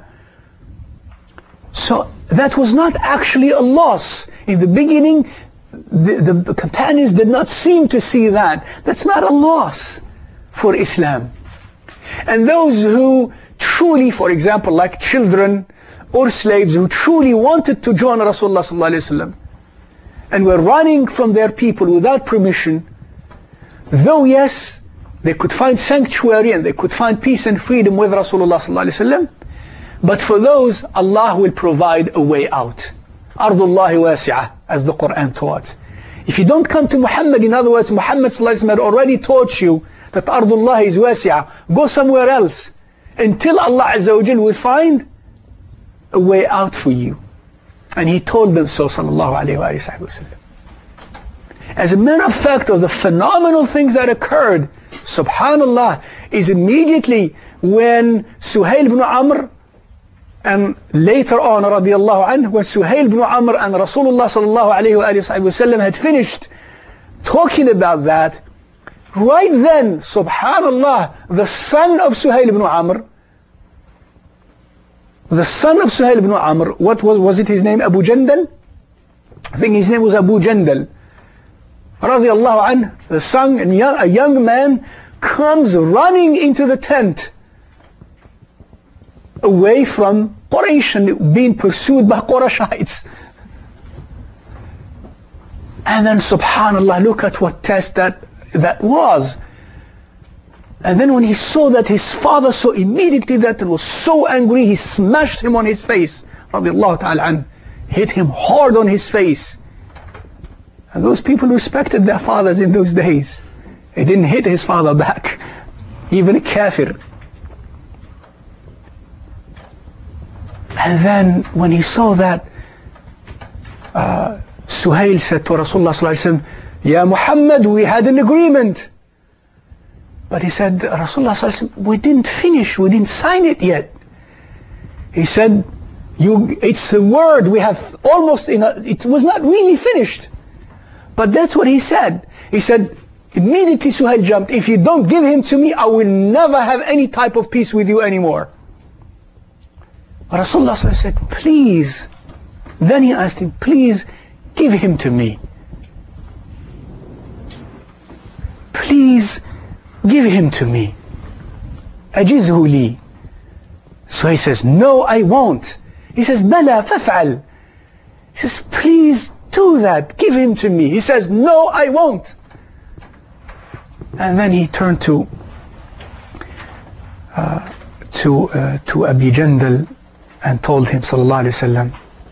S1: So that was not actually a loss. In the beginning, the, the companions did not seem to see that. That's not a loss for Islam. And those who truly, for example, like children or slaves who truly wanted to join Rasulullah sallallahu alaihi wasallam and were running from their people without permission, though yes, they could find sanctuary and they could find peace and freedom with Rasulullah sallallahu alaihi wasallam, but for those, Allah will provide a way out. Ardullahi wasi'ah, as the Quran taught. If you don't come to Muhammad, in other words, Muhammad sallallahu alaihi wasallam had already taught you that Ardullah is wasi'ah, go somewhere else until Allah Azza wa Jal will find a way out for you. And he told them so, sallallahu alayhi wa sallam. As a matter of fact, of the phenomenal things that occurred, subhanallah, is immediately when Suhail ibn Amr, and later on, radiallahu anhu, when Suhail ibn Amr and Rasulullah sallallahu alayhi wa sallam had finished talking about that, right then, subhanallah, the son of Suhail ibn Amr, the son of Suhail ibn Amr, what was, was it his name? Abu Jandal? I think his name was Abu Jandal. Radiallahu anhu, the son, and young, a young man, comes running into the tent away from Quraysh and being pursued by Qurayshites. And then subhanallah, look at what test that that was. And then when he saw that his father saw immediately that and was so angry, he smashed him on his face, radiallahu ta'ala anhu, hit him hard on his face. And those people respected their fathers in those days. He didn't hit his father back, even a kafir. And then when he saw that, uh, Suhail said to Rasulullah sallallahu alaihi wasallam, Ya Muhammad, we had an agreement. But he said, Rasulullah sallallahu alaihi wasallam, we didn't finish, we didn't sign it yet. He said, you, it's a word, we have almost, in a, it was not really finished. But that's what he said. He said, immediately Suhail jumped, if you don't give him to me, I will never have any type of peace with you anymore. Rasulullah sallallahu alaihi wasallam said, please. Then he asked him, please give him to me. Please give him to me. Ajizhu li. So he says, no, I won't. He says, bala faf'al. He says, please do that. Give him to me. He says, no, I won't. And then he turned to uh, to uh, to Abi Jandal and told him, sallallahu alaihi wasallam.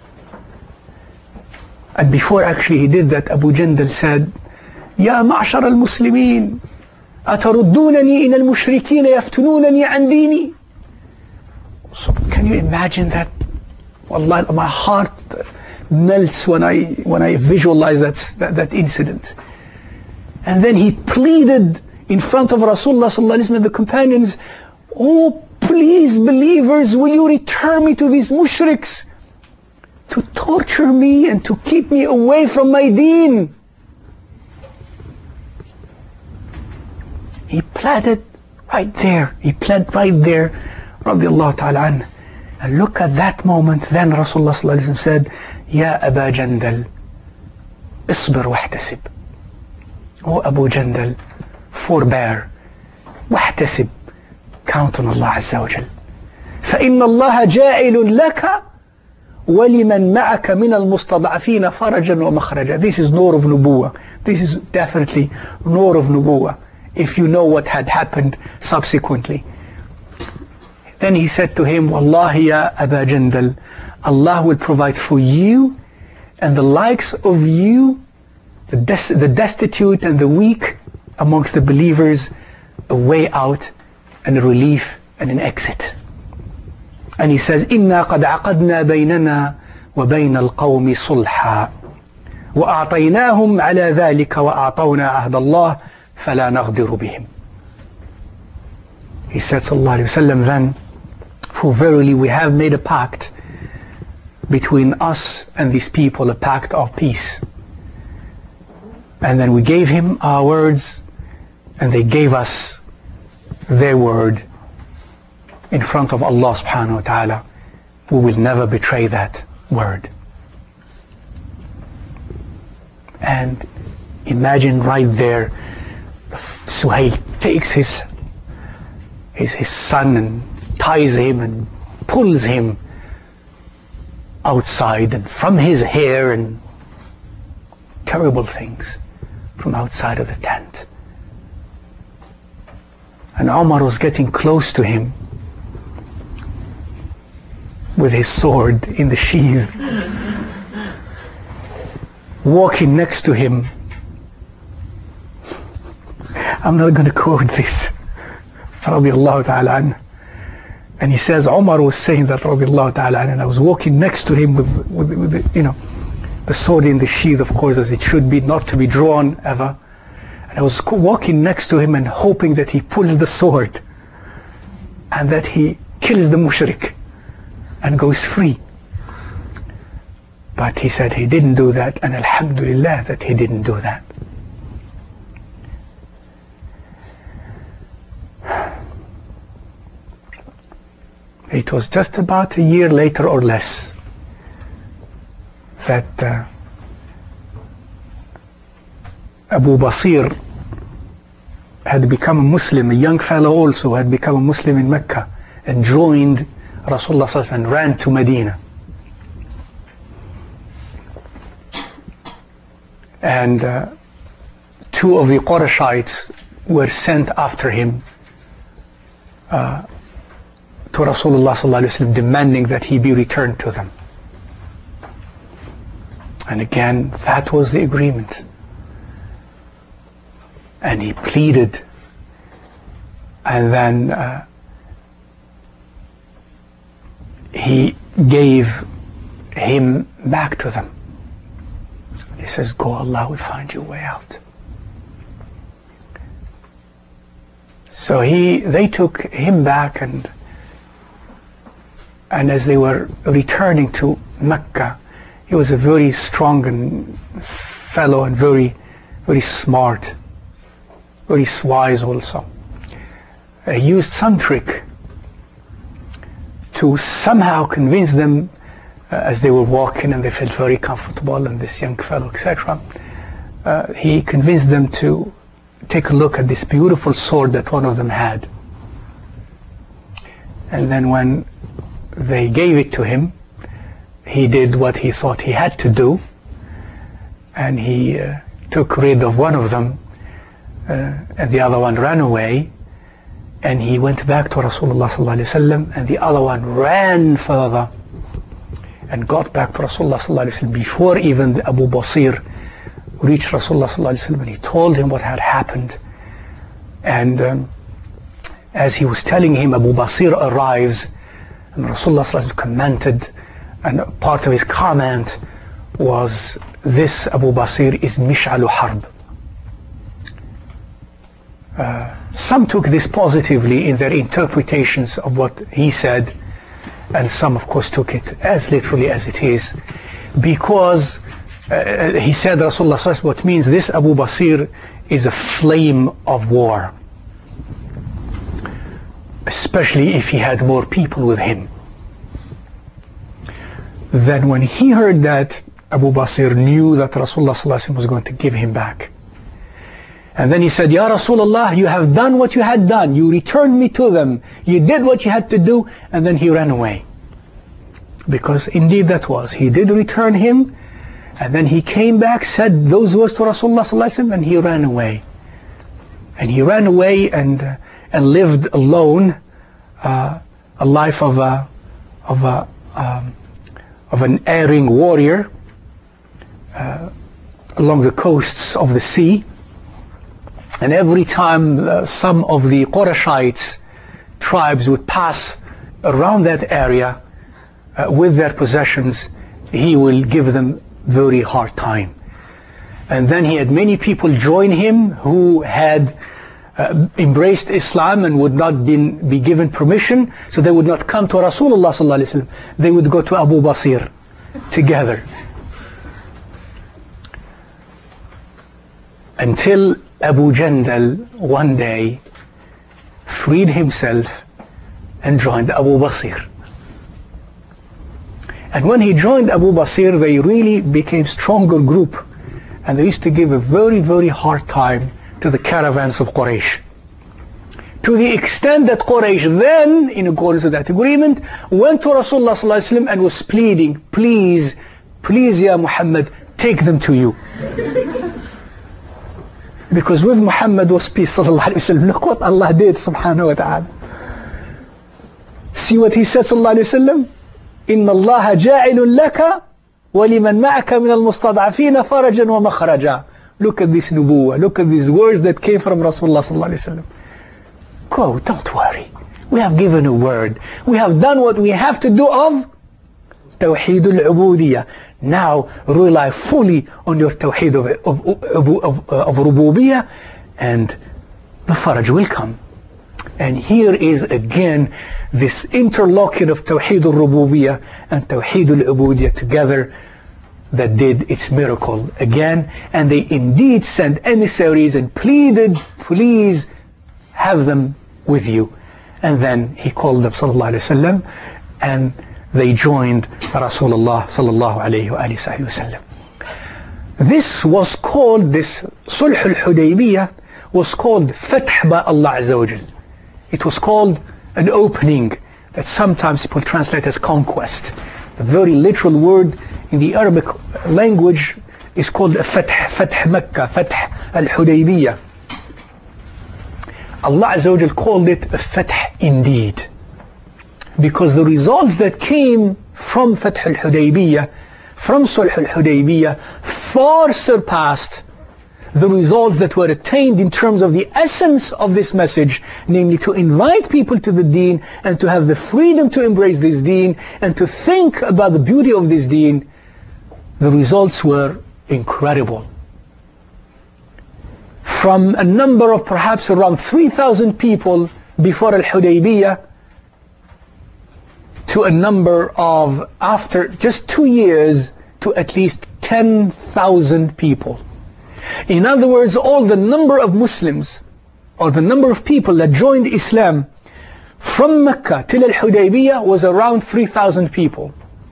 S1: And before actually he did that, Abu Jandal said, Ya ma'shar al-Muslimin, ataruddunani in al-mushrikeen yaftununani an dini. So can you imagine that? Wallah, my heart melts when I when I visualize that, that, that incident. And then he pleaded in front of Rasulullah sallallahu alaihi wasallam and the companions, oh, please, believers, will you return me to these mushriks to torture me and to keep me away from my deen? He pleaded right there. He pled right there, radiallahu ta'ala anhu. And look at that moment. Then Rasulullah sallallahu alayhi wa sallam said, Ya Aba Jandal, isbir wahtasib. O Abu Jandal, forbear, wahtasib, count on Allah Azza wa Jal. فإن الله جاعل لك وَلِمَنْ مَعَكَ مِنَ الْمُسْتَضْعَفِينَ فَرَجًا وَمَخْرَجًا. This is Nur of Nubuwah. This is definitely Nur of Nubuwah, if you know what had happened subsequently. Then he said to him, Wallahi ya Aba Jandal, Allah will provide for you and the likes of you, the, des the destitute and the weak amongst the believers, a way out and a relief and an exit. And he says, إِنَّا قَدْ عَقَدْنَا بَيْنَنَا وَبَيْنَ الْقَوْمِ صُلْحًا وَأَعْطَيْنَاهُمْ عَلَى ذَلِكَ وَأَعْطَوْنَا عَهْدَ اللَّهِ فَلَا نَغْدِرُ بِهِمْ. He said, sallallahu alayhi wa sallam, then, for verily we have made a pact between us and these people, a pact of peace. And then we gave him our words, and they gave us their word in front of Allah subhanahu wa ta'ala. We will never betray that word. And imagine right there, Suhail takes his, his, his son and ties him and pulls him outside, and from his hair, and terrible things from outside of the tent. And Umar was getting close to him with his sword in the sheath, walking next to him. I'm not going to quote this, radiallahu ta'ala anhu. And he says, Umar was saying that, radiallahu ta'ala anhu, and I was walking next to him with, with, with the, you know, the sword in the sheath, of course, as it should be, not to be drawn ever. And I was walking next to him and hoping that he pulls the sword and that he kills the mushrik and goes free. But he said he didn't do that, and alhamdulillah that he didn't do that. It was just about a year later or less that uh, Abu Basir had become a Muslim, a young fellow also had become a Muslim in Mecca, and joined Rasulullah sallallahu alaihi wasallam and ran to Medina. And uh, two of the Qurayshites were sent after him uh, to Rasulullah sallallahu alaihi wasallam, demanding that he be returned to them. And again, that was the agreement. And he pleaded, and then uh, he gave him back to them. He says, go, Allah will find you a way out. So he, they took him back, and and as they were returning to Mecca, he was a very strong and fellow and very, very smart, very wise also. He used some trick to somehow convince them, uh, as they were walking and they felt very comfortable, and this young fellow, et cetera. Uh, he convinced them to take a look at this beautiful sword that one of them had. And then when they gave it to him, he did what he thought he had to do, and he uh, took rid of one of them, uh, and the other one ran away, and he went back to Rasulullah sallallahu alaihi wasallam, and the other one ran further and got back to Rasulullah sallallahu alaihi wasallam before even the Abu Basir reached Rasulullah sallallahu alaihi wasallam, and he told him what had happened. And um, as he was telling him, Abu Basir arrives, and Rasulullah sallallahu alaihi wasallam commented, and part of his comment was, this Abu Basir is Mish'alu Harb. uh, some took this positively in their interpretations of what he said, and some of course took it as literally as it is, because uh, he said, Rasulullah sallallahu alaihi wasallam, what means this Abu Basir is a flame of war, especially if he had more people with him. Then when he heard that, Abu Basir knew that Rasulullah sallallahu alaihi wasallam was going to give him back. And then he said, Ya Rasulullah, you have done what you had done. You returned me to them. You did what you had to do. And then he ran away. Because indeed that was. He did return him. And then he came back, said those words to Rasulullah sallallahu alaihi wasallam, and he ran away. And he ran away and uh, and lived alone, uh, a life of a of a um, of an erring warrior uh, along the coasts of the sea. And every time uh, some of the Qurayshites tribes would pass around that area uh, with their possessions, he will give them very hard time. And then he had many people join him who had uh, embraced Islam and would not been, be given permission, so they would not come to Rasulullah sallallahu alaihi wasallam. They would go to Abu Basir together. Until Abu Jandal one day freed himself and joined Abu Basir. And when he joined Abu Basir, they really became stronger group, and they used to give a very, very hard time to the caravans of Quraysh. To the extent that Quraysh then, in accordance with that agreement, went to Rasulullah sallallahu alaihi wasallam and was pleading, please, please Ya Muhammad, take them to you. Because with Muhammad was peace sallallahu alaihi wasallam. Look what Allah did subhanahu wa ta'ala. See what he said sallallahu alaihi wasallam? إن الله جاعل لك ولمن معك من المستضعفين فرجا ومخرجا. Look at this nubuwah. Look at these words that came from Rasulullah sallallahu alaihi wasallam. Go, don't worry. We have given a word. We have done what we have to do of Tawheed al-Ubudiyah. Now rely fully on your Tawheed of, of, of, of, of Rububiyyah, and the Faraj will come. And here is again this interlocking of Tawheed al-Rububiyyah and Tawheed al-Ubudiyah together that did its miracle again. And they indeed sent emissaries and pleaded, please have them with you. And then he called them sallallahu alayhi wa sallam, and they joined Rasulullah sallallahu alayhi wa sallam. This was called, this Sulh al-Hudaybiyah was called Fath by Allah Azza wa Jal. It was called an opening, that sometimes people translate as conquest. The very literal word in the Arabic language is called Fath, Fath Makkah, Fath al-Hudaybiyah. Allah Azza wa Jal called it a Fath indeed, because the results that came from Fath al-Hudaybiyah, from Sulh al-Hudaybiyah, far surpassed the results that were attained in terms of the essence of this message, namely to invite people to the deen and to have the freedom to embrace this deen and to think about the beauty of this deen. The results were incredible. From a number of perhaps around three thousand people before al-Hudaybiyah to a number of, after just two years, to at least ten thousand people. In other words, all the number of Muslims, or the number of people that joined Islam from Mecca till al-Hudaybiyah was around three thousand people,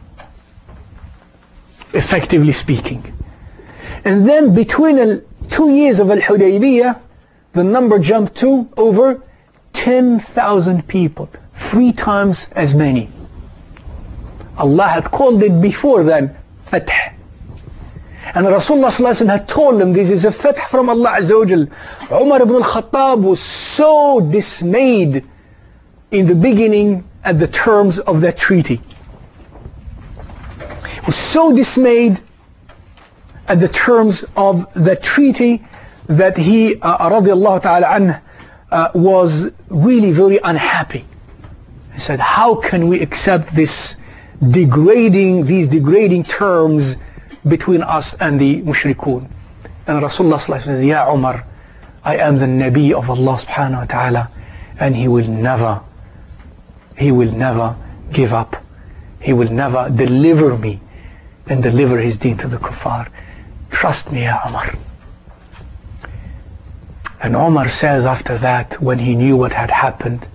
S1: effectively speaking. And then between the two years of al-Hudaybiyah, the number jumped to over ten thousand people, three times as many. Allah had called it before then Fath. And Rasulullah sallallahu alaihi wasallam had told them this is a Fath from Allah Azza wa Jal. Umar ibn al-Khattab was so dismayed in the beginning at the terms of that treaty. He was so dismayed at the terms of the treaty that he, uh, radiallahu ta'ala anh, uh, was really very unhappy. He said, how can we accept this degrading, these degrading terms between us and the mushrikun? And Rasulullah sallallahu alaihi wasallam says, Ya Umar, I am the Nabi of Allah subhanahu wa ta'ala, and he will never, he will never give up. He will never deliver me and deliver his deen to the kuffar. Trust me, Ya Umar. And Umar says after that, when he knew what had happened,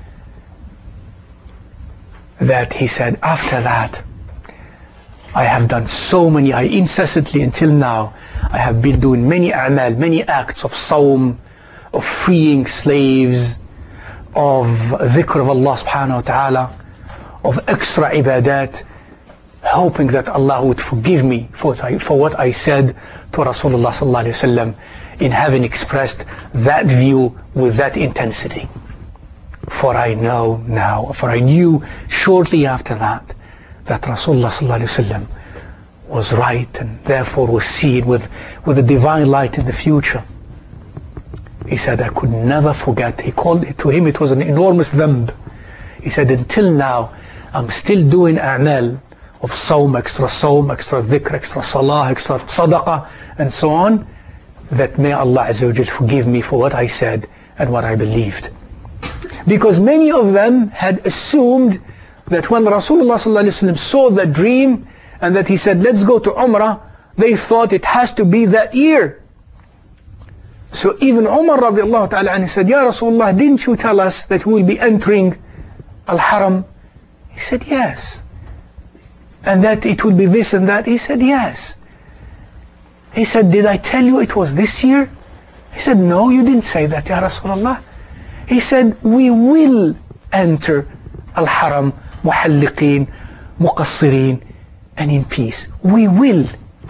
S1: that he said, after that, I have done so many, I incessantly until now, I have been doing many a'mal, many acts of sawm, of freeing slaves, of dhikr of Allah subhanahu wa ta'ala, of extra ibadat, hoping that Allah would forgive me for what I, for what I said to Rasulullah sallallahu alayhi wa sallam, in having expressed that view with that intensity. For I know now, for I knew shortly after that, that Rasulullah sallallahu alayhi wa sallam was right, and therefore was seen with, with a divine light in the future. He said, I could never forget. He called it, to him it was an enormous dhanb. He said, until now, I'm still doing a'mal of sawm, extra sawm, extra dhikr, extra salah, extra sadaqah, and so on, that may Allah Azza wa Jal forgive me for what I said and what I believed. Because many of them had assumed that when Rasulullah sallallahu alayhi wa sallam saw that dream, and that he said, let's go to Umrah, they thought it has to be that year. So even Umar radiallahu ta'ala anhu said, Ya Rasulullah, didn't you tell us that we will be entering Al-Haram? He said, yes. And that it will be this and that? He said, yes. He said, did I tell you it was this year? He said, no, you didn't say that, Ya Rasulullah. He said, we will enter Al-Haram muhalliqeen, muqassirin, and in peace. We will.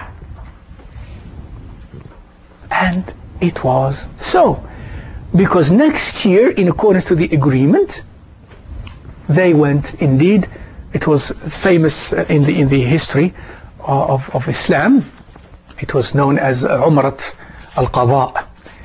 S1: And it was so. Because next year, in accordance to the agreement, they went, indeed, it was famous in the, in the history of, of Islam. It was known as Umrat al-Qadha.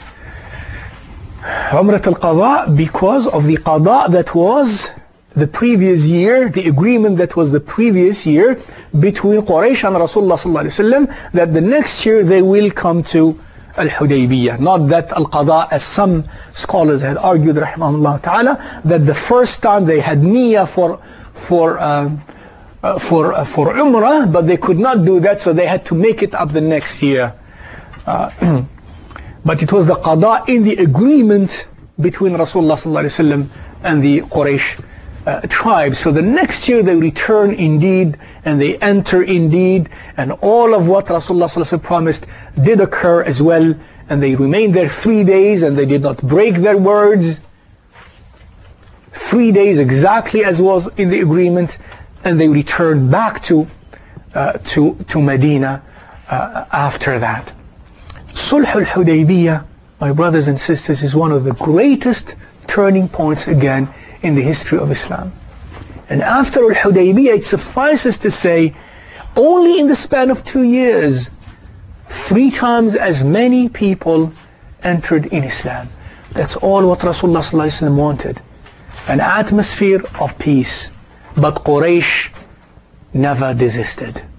S1: Umrat al-Qadha, because of the Qadha that was the previous year, the agreement that was the previous year between Quraysh and Rasulullah sallallahu alaihi wasallam, that the next year they will come to Al-Hudaybiyah. Not that Al-Qadha, as some scholars had argued, rahimahullah ta'ala, that the first time they had niyyah for for um, uh, for uh, for Umrah, but they could not do that, so they had to make it up the next year. Uh, but it was the Qadha in the agreement between Rasulullah sallallahu alaihi wasallam and the Quraysh Uh, tribes. So the next year they return indeed, and they enter indeed, and all of what Rasulullah sallallahu alaihi wasallam promised did occur as well, and they remained there three days and they did not break their words. Three days exactly as was in the agreement, and they returned back to uh, to to Medina uh, after that. Sulh al-Hudaybiyah, my brothers and sisters, is one of the greatest turning points again in the history of Islam. And after Al-Hudaybiyah, it suffices to say, only in the span of two years, three times as many people entered in Islam. That's all what Rasulullah sallallahu alaihi wasallam wanted. An atmosphere of peace. But Quraysh never desisted.